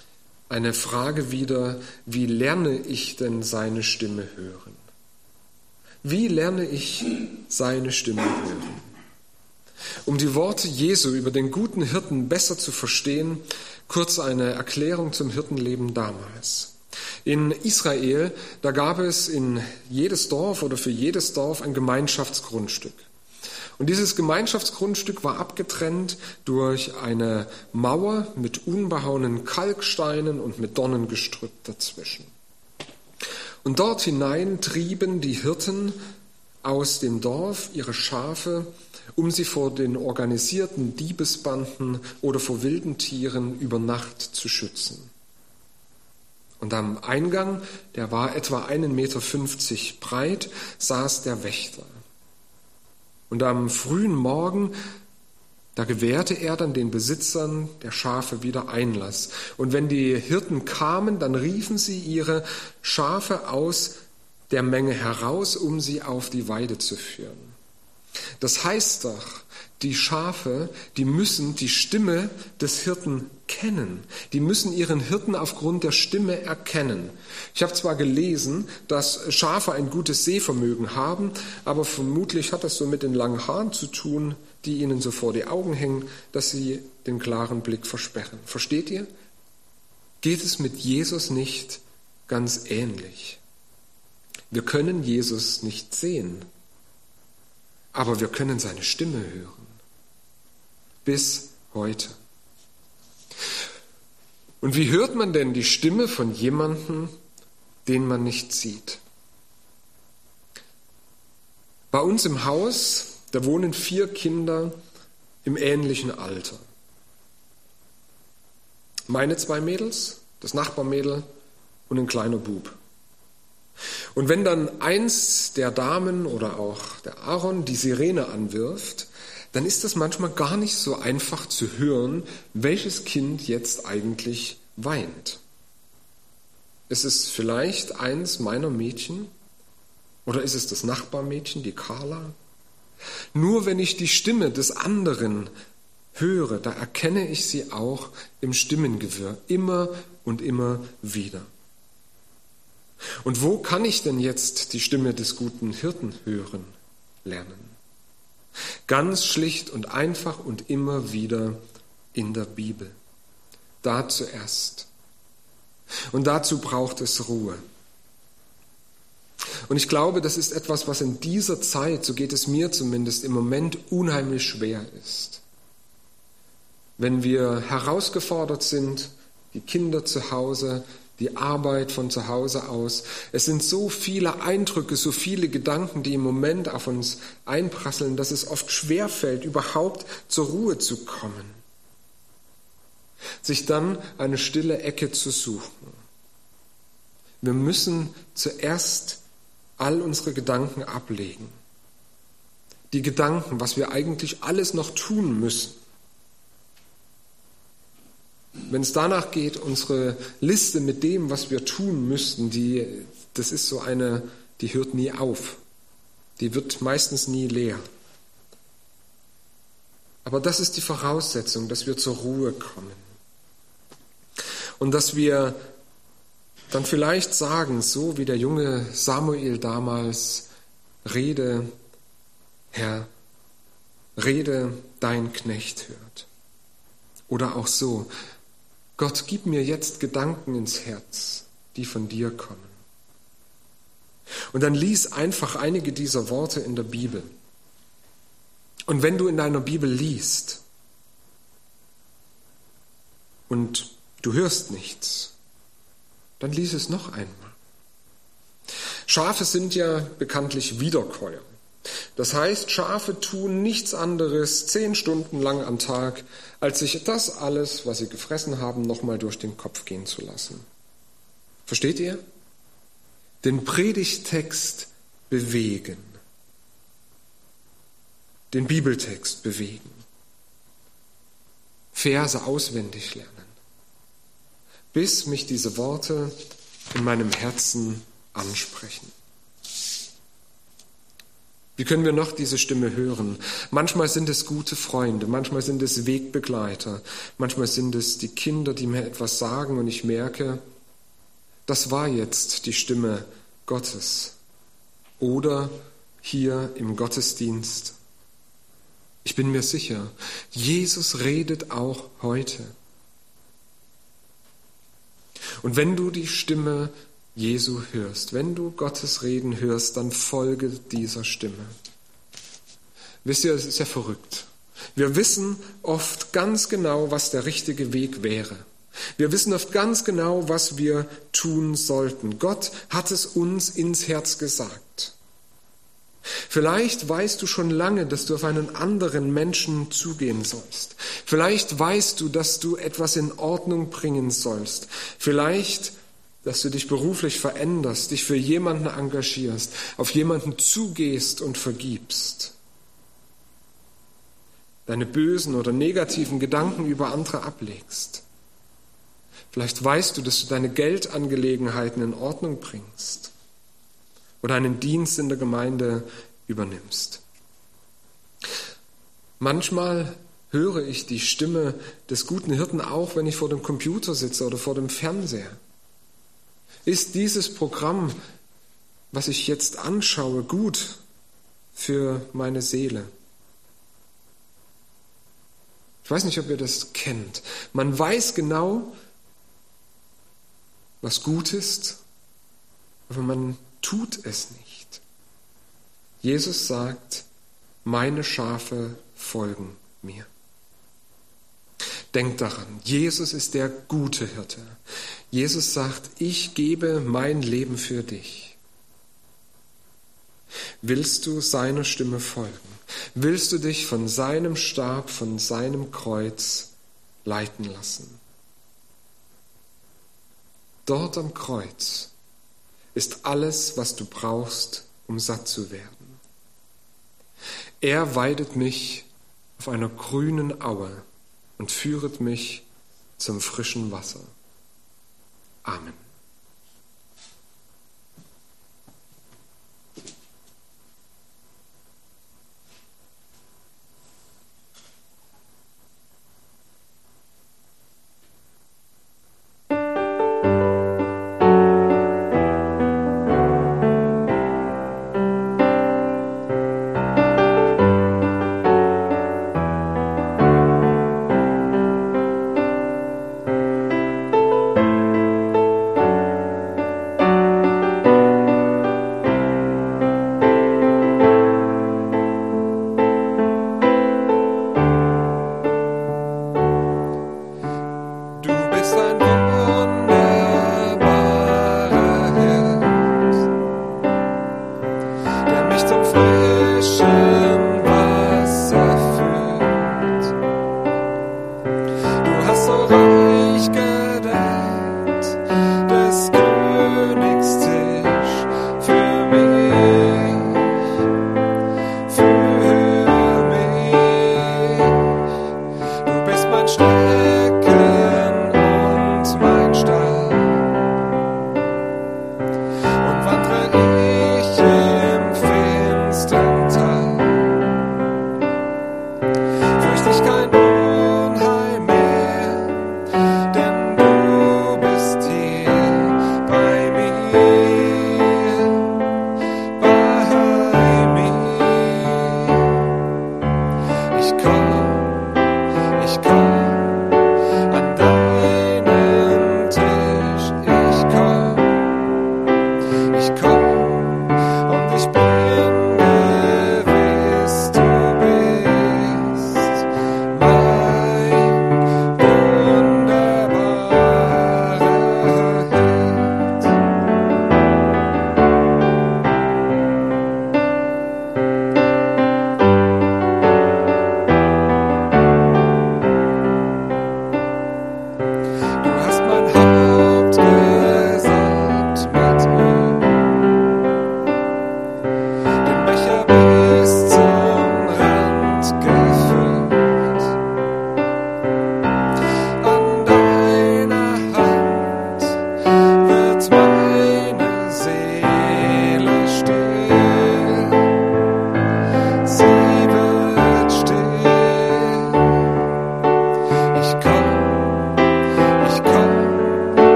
eine Frage wieder, wie lerne ich denn seine Stimme hören? Wie lerne ich seine Stimme hören? Um die Worte Jesu über den guten Hirten besser zu verstehen, kurz eine Erklärung zum Hirtenleben damals. In Israel, da gab es in jedes Dorf oder für jedes Dorf ein Gemeinschaftsgrundstück. Und dieses Gemeinschaftsgrundstück war abgetrennt durch eine Mauer mit unbehauenen Kalksteinen und mit Dornengestrüpp dazwischen. Und dort hinein trieben die Hirten aus dem Dorf ihre Schafe, um sie vor den organisierten Diebesbanden oder vor wilden Tieren über Nacht zu schützen. Und am Eingang, der war etwa einen Meter fünfzig breit, saß der Wächter. Und am frühen Morgen, da gewährte er dann den Besitzern der Schafe wieder Einlass. Und wenn die Hirten kamen, dann riefen sie ihre Schafe aus der Menge heraus, um sie auf die Weide zu führen. Das heißt doch, die Schafe, die müssen die Stimme des Hirten kennen. Die müssen ihren Hirten aufgrund der Stimme erkennen. Ich habe zwar gelesen, dass Schafe ein gutes Sehvermögen haben, aber vermutlich hat das so mit den langen Haaren zu tun, die ihnen so vor die Augen hängen, dass sie den klaren Blick versperren. Versteht ihr? Geht es mit Jesus nicht ganz ähnlich? Wir können Jesus nicht sehen, aber wir können seine Stimme hören. Bis heute. Und wie hört man denn die Stimme von jemandem, den man nicht sieht? Bei uns im Haus, da wohnen vier Kinder im ähnlichen Alter. Meine zwei Mädels, das Nachbarmädel und ein kleiner Bub. Und wenn dann eins der Damen oder auch der Aaron die Sirene anwirft, dann ist das manchmal gar nicht so einfach zu hören, welches Kind jetzt eigentlich weint. Ist es vielleicht eins meiner Mädchen oder ist es das Nachbarmädchen, die Carla? Nur wenn ich die Stimme des anderen höre, da erkenne ich sie auch im Stimmengewirr, immer und immer wieder. Und wo kann ich denn jetzt die Stimme des guten Hirten hören lernen? Ganz schlicht und einfach und immer wieder in der Bibel. Da zuerst. Und dazu braucht es Ruhe. Und ich glaube, das ist etwas, was in dieser Zeit, so geht es mir zumindest im Moment, unheimlich schwer ist. Wenn wir herausgefordert sind, die Kinder zu Hause, die Arbeit von zu Hause aus. Es sind so viele Eindrücke, so viele Gedanken, die im Moment auf uns einprasseln, dass es oft schwerfällt, überhaupt zur Ruhe zu kommen. Sich dann eine stille Ecke zu suchen. Wir müssen zuerst all unsere Gedanken ablegen. Die Gedanken, was wir eigentlich alles noch tun müssen. Wenn es danach geht, unsere Liste mit dem, was wir tun müssten, die, das ist so eine, die hört nie auf. Die wird meistens nie leer. Aber das ist die Voraussetzung, dass wir zur Ruhe kommen. Und dass wir dann vielleicht sagen, so wie der junge Samuel damals, rede, Herr, rede, dein Knecht hört. Oder auch so, Gott, gib mir jetzt Gedanken ins Herz, die von dir kommen. Und dann lies einfach einige dieser Worte in der Bibel. Und wenn du in deiner Bibel liest und du hörst nichts, dann lies es noch einmal. Schafe sind ja bekanntlich Wiederkäuer. Das heißt, Schafe tun nichts anderes zehn Stunden lang am Tag, als sich das alles, was sie gefressen haben, nochmal durch den Kopf gehen zu lassen. Versteht ihr? Den Predigttext bewegen. Den Bibeltext bewegen. Verse auswendig lernen. Bis mich diese Worte in meinem Herzen ansprechen. Wie können wir noch diese Stimme hören? Manchmal sind es gute Freunde, manchmal sind es Wegbegleiter, manchmal sind es die Kinder, die mir etwas sagen und ich merke, das war jetzt die Stimme Gottes. Oder hier im Gottesdienst. Ich bin mir sicher, Jesus redet auch heute. Und wenn du die Stimme Jesu hörst, wenn du Gottes Reden hörst, dann folge dieser Stimme. Wisst ihr, es ist ja verrückt. Wir wissen oft ganz genau, was der richtige Weg wäre. Wir wissen oft ganz genau, was wir tun sollten. Gott hat es uns ins Herz gesagt. Vielleicht weißt du schon lange, dass du auf einen anderen Menschen zugehen sollst. Vielleicht weißt du, dass du etwas in Ordnung bringen sollst. Vielleicht dass du dich beruflich veränderst, dich für jemanden engagierst, auf jemanden zugehst und vergibst. Deine bösen oder negativen Gedanken über andere ablegst. Vielleicht weißt du, dass du deine Geldangelegenheiten in Ordnung bringst oder einen Dienst in der Gemeinde übernimmst. Manchmal höre ich die Stimme des guten Hirten auch, wenn ich vor dem Computer sitze oder vor dem Fernseher. Ist dieses Programm, was ich jetzt anschaue, gut für meine Seele? Ich weiß nicht, ob ihr das kennt. Man weiß genau, was gut ist, aber man tut es nicht. Jesus sagt, meine Schafe folgen mir. Denk daran, Jesus ist der gute Hirte. Jesus sagt, ich gebe mein Leben für dich. Willst du seiner Stimme folgen? Willst du dich von seinem Stab, von seinem Kreuz leiten lassen? Dort am Kreuz ist alles, was du brauchst, um satt zu werden. Er weidet mich auf einer grünen Aue und führet mich zum frischen Wasser. Amen.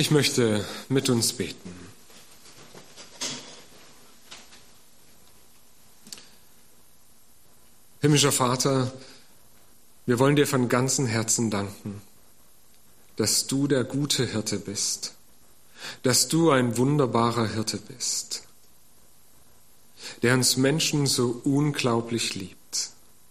Ich möchte mit uns beten. Himmlischer Vater, wir wollen dir von ganzem Herzen danken, dass du der gute Hirte bist, dass du ein wunderbarer Hirte bist, der uns Menschen so unglaublich liebt,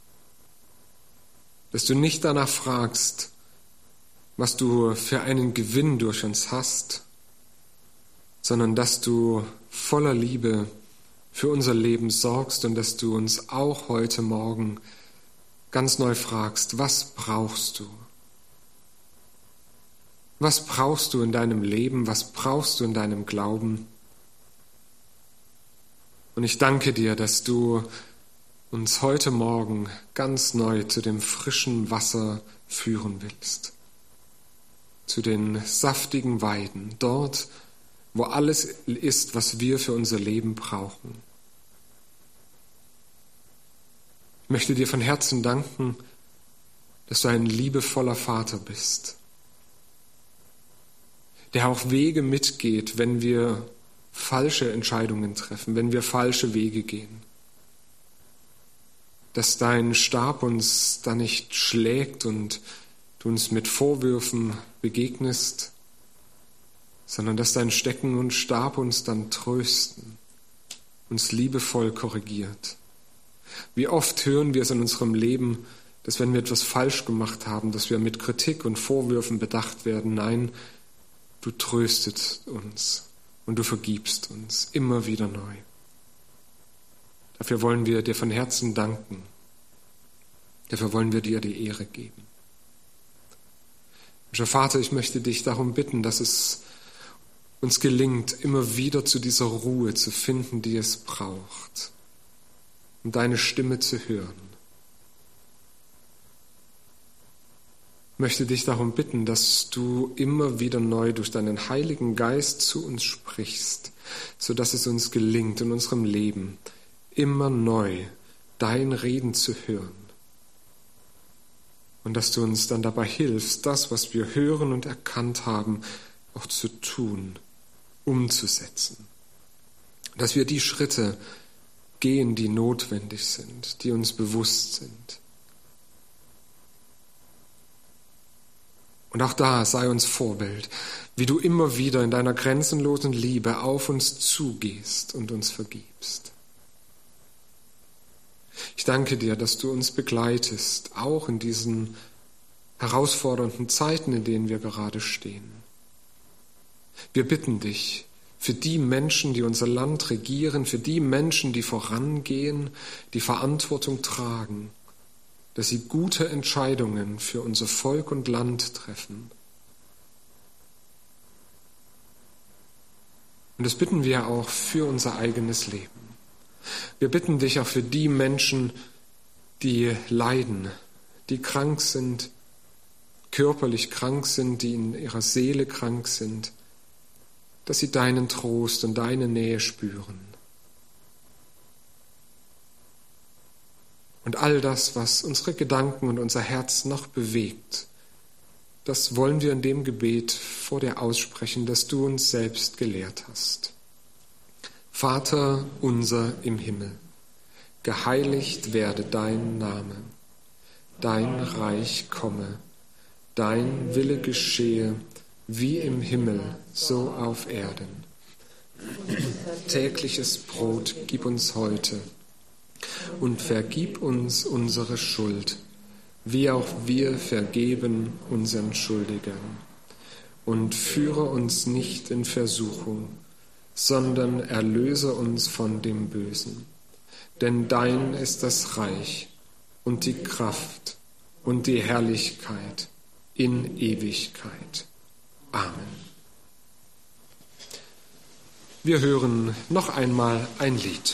dass du nicht danach fragst, was du für einen Gewinn durch uns hast, sondern dass du voller Liebe für unser Leben sorgst und dass du uns auch heute Morgen ganz neu fragst, was brauchst du? Was brauchst du in deinem Leben? Was brauchst du in deinem Glauben? Und ich danke dir, dass du uns heute Morgen ganz neu zu dem frischen Wasser führen willst. Zu den saftigen Weiden, dort, wo alles ist, was wir für unser Leben brauchen. Ich möchte dir von Herzen danken, dass du ein liebevoller Vater bist, der auch Wege mitgeht, wenn wir falsche Entscheidungen treffen, wenn wir falsche Wege gehen. Dass dein Stab uns da nicht schlägt und du uns mit Vorwürfen begegnest, sondern dass dein Stecken und Stab uns dann trösten, uns liebevoll korrigiert. Wie oft hören wir es in unserem Leben, dass wenn wir etwas falsch gemacht haben, dass wir mit Kritik und Vorwürfen bedacht werden. Nein, du tröstest uns und du vergibst uns immer wieder neu. Dafür wollen wir dir von Herzen danken. Dafür wollen wir dir die Ehre geben. Herr Vater, ich möchte dich darum bitten, dass es uns gelingt, immer wieder zu dieser Ruhe zu finden, die es braucht, um deine Stimme zu hören. Ich möchte dich darum bitten, dass du immer wieder neu durch deinen Heiligen Geist zu uns sprichst, sodass es uns gelingt, in unserem Leben immer neu dein Reden zu hören. Und dass du uns dann dabei hilfst, das, was wir hören und erkannt haben, auch zu tun, umzusetzen. Dass wir die Schritte gehen, die notwendig sind, die uns bewusst sind. Und auch da sei uns Vorbild, wie du immer wieder in deiner grenzenlosen Liebe auf uns zugehst und uns vergibst. Ich danke dir, dass du uns begleitest, auch in diesen herausfordernden Zeiten, in denen wir gerade stehen. Wir bitten dich für die Menschen, die unser Land regieren, für die Menschen, die vorangehen, die Verantwortung tragen, dass sie gute Entscheidungen für unser Volk und Land treffen. Und das bitten wir auch für unser eigenes Leben. Wir bitten dich auch für die Menschen, die leiden, die krank sind, körperlich krank sind, die in ihrer Seele krank sind, dass sie deinen Trost und deine Nähe spüren. Und all das, was unsere Gedanken und unser Herz noch bewegt, das wollen wir in dem Gebet vor dir aussprechen, das du uns selbst gelehrt hast. Vater unser im Himmel, geheiligt werde dein Name, dein Reich komme, dein Wille geschehe, wie im Himmel, so auf Erden. Tägliches Brot gib uns heute und vergib uns unsere Schuld, wie auch wir vergeben unseren Schuldigern. Und führe uns nicht in Versuchung, sondern erlöse uns von dem Bösen. Denn dein ist das Reich und die Kraft und die Herrlichkeit in Ewigkeit. Amen. Wir hören noch einmal ein Lied.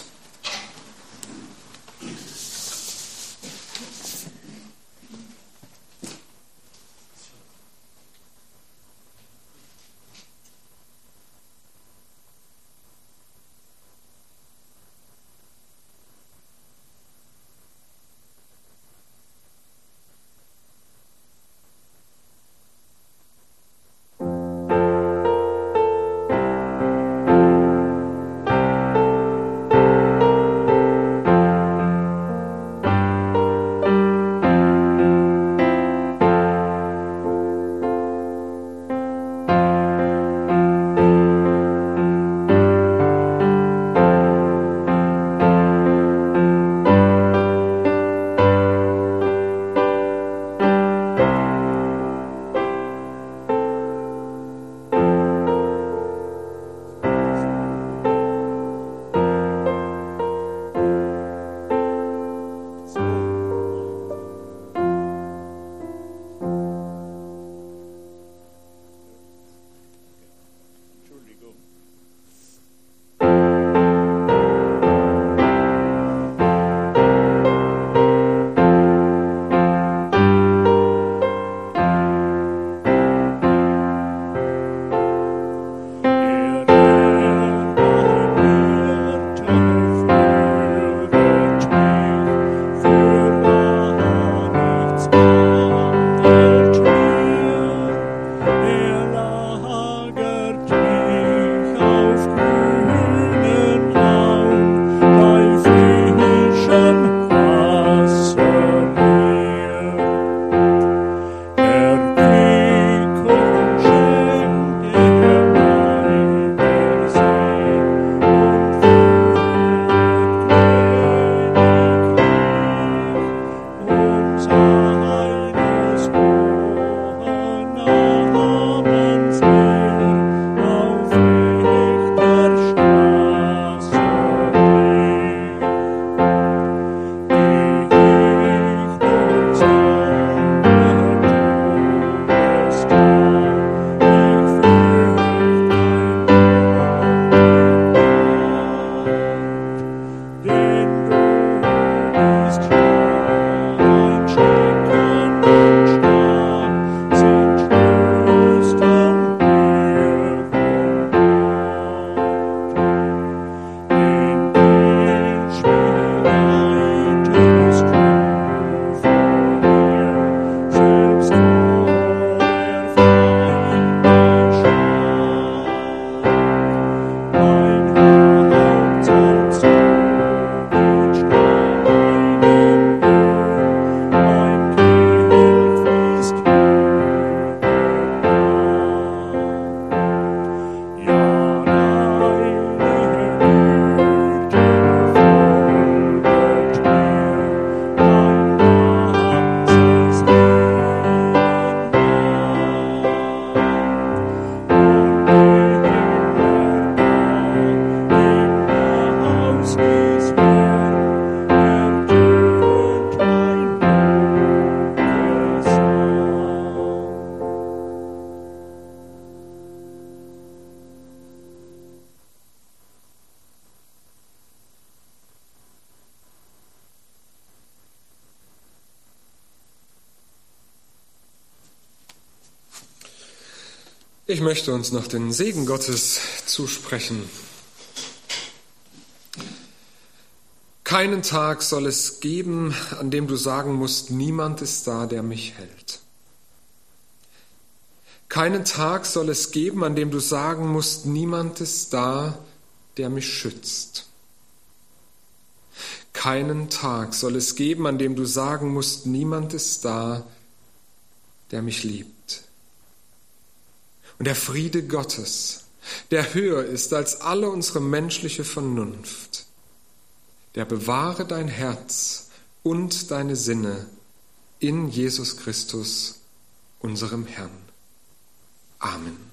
Ich möchte uns noch den Segen Gottes zusprechen. Keinen Tag soll es geben, an dem du sagen musst, niemand ist da, der mich hält. Keinen Tag soll es geben, an dem du sagen musst, niemand ist da, der mich schützt. Keinen Tag soll es geben, an dem du sagen musst, niemand ist da, der mich liebt. Und der Friede Gottes, der höher ist als alle unsere menschliche Vernunft, der bewahre dein Herz und deine Sinne in Jesus Christus, unserem Herrn. Amen.